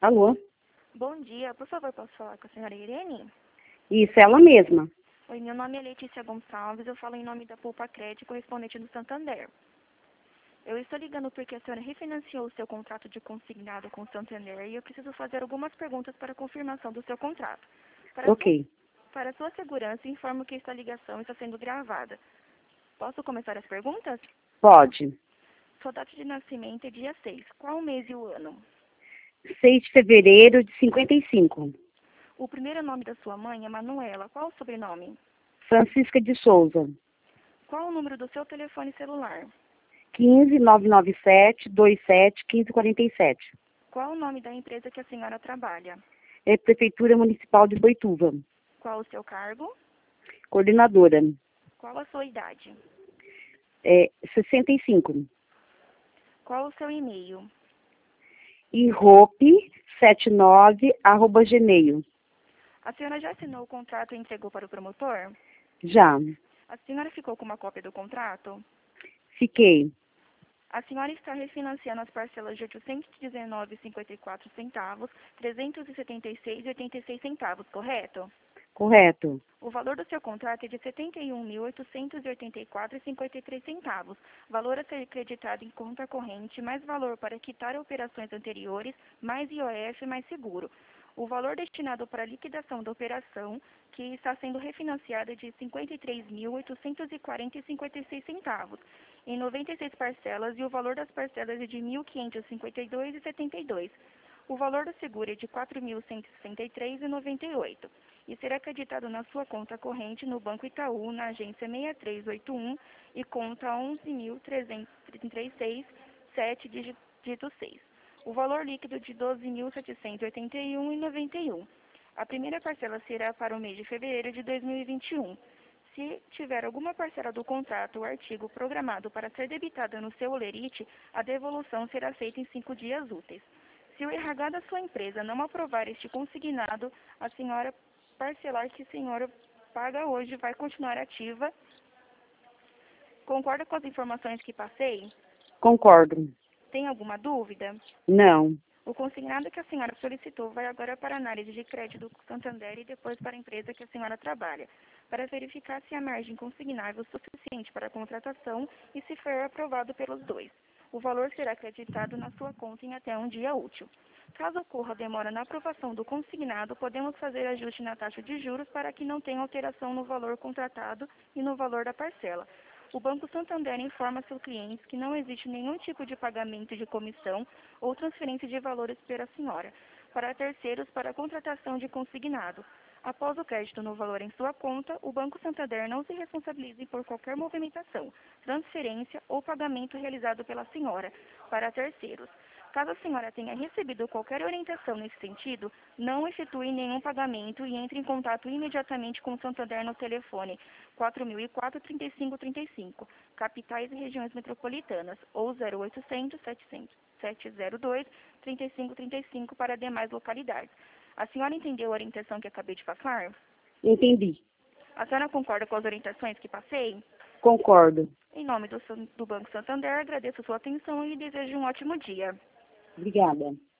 Alô? Bom dia, por favor, posso falar com a senhora Irene? Isso, ela mesma. Oi, meu nome é Letícia Gonçalves, eu falo em nome da Poupa Crédito, correspondente do Santander. Eu estou ligando porque a senhora refinanciou o seu contrato de consignado com o Santander e eu preciso fazer algumas perguntas para confirmação do seu contrato. Ok. Para sua segurança, informo que esta ligação está sendo gravada. Posso começar as perguntas? Pode. Sua data de nascimento é dia 6. Qual o mês e o ano? 6 de fevereiro de 55. O primeiro nome da sua mãe é Manuela. Qual o sobrenome? Francisca de Souza. Qual o número do seu telefone celular? 15 997 27 1547. Qual o nome da empresa que a senhora trabalha? É Prefeitura Municipal de Boituva. Qual o seu cargo? Coordenadora. Qual a sua idade? 65. Qual o seu e-mail? irope79@gmail. A senhora já assinou o contrato e entregou para o promotor? Já. A senhora ficou com uma cópia do contrato? Fiquei. A senhora está refinanciando as parcelas de R$ 819,54, R$ 376,86, correto? Correto. O valor do seu contrato é de R$ 71.884,53. Valor a ser creditado em conta corrente, mais valor para quitar operações anteriores, mais IOF, mais seguro. O valor destinado para a liquidação da operação, que está sendo refinanciada, é de R$ 53.840,56, em 96 parcelas, e o valor das parcelas é de R$ 1.552,72. O valor do seguro é de R$ 4.163,98 e será acreditado na sua conta corrente no Banco Itaú, na agência 6381 e conta 11.336, dígito 6. O valor líquido de R$ 12.781,91. A primeira parcela será para o mês de fevereiro de 2021. Se tiver alguma parcela do contrato ou artigo programado para ser debitada no seu holerite, a devolução será feita em 5 dias úteis. Se o RH da sua empresa não aprovar este consignado, a senhora parcelar que a senhora paga hoje vai continuar ativa. Concorda com as informações que passei? Concordo. Tem alguma dúvida? Não. O consignado que a senhora solicitou vai agora para a análise de crédito do Santander e depois para a empresa que a senhora trabalha, para verificar se a margem consignável é suficiente para a contratação e se for aprovado pelos dois. O valor será acreditado na sua conta em até um dia útil. Caso ocorra demora na aprovação do consignado, podemos fazer ajuste na taxa de juros para que não tenha alteração no valor contratado e no valor da parcela. O Banco Santander informa seus clientes que não existe nenhum tipo de pagamento de comissão ou transferência de valores pela senhora, para terceiros para a contratação de consignado. Após o crédito no valor em sua conta, o Banco Santander não se responsabiliza por qualquer movimentação, transferência ou pagamento realizado pela senhora para terceiros. Caso a senhora tenha recebido qualquer orientação nesse sentido, não efetue nenhum pagamento e entre em contato imediatamente com o Santander no telefone 4004-3535, capitais e regiões metropolitanas, ou 0800 702 3535 para demais localidades. A senhora entendeu a orientação que acabei de passar? Entendi. A senhora concorda com as orientações que passei? Concordo. Em nome do Banco Santander, agradeço a sua atenção e desejo um ótimo dia. Obrigada.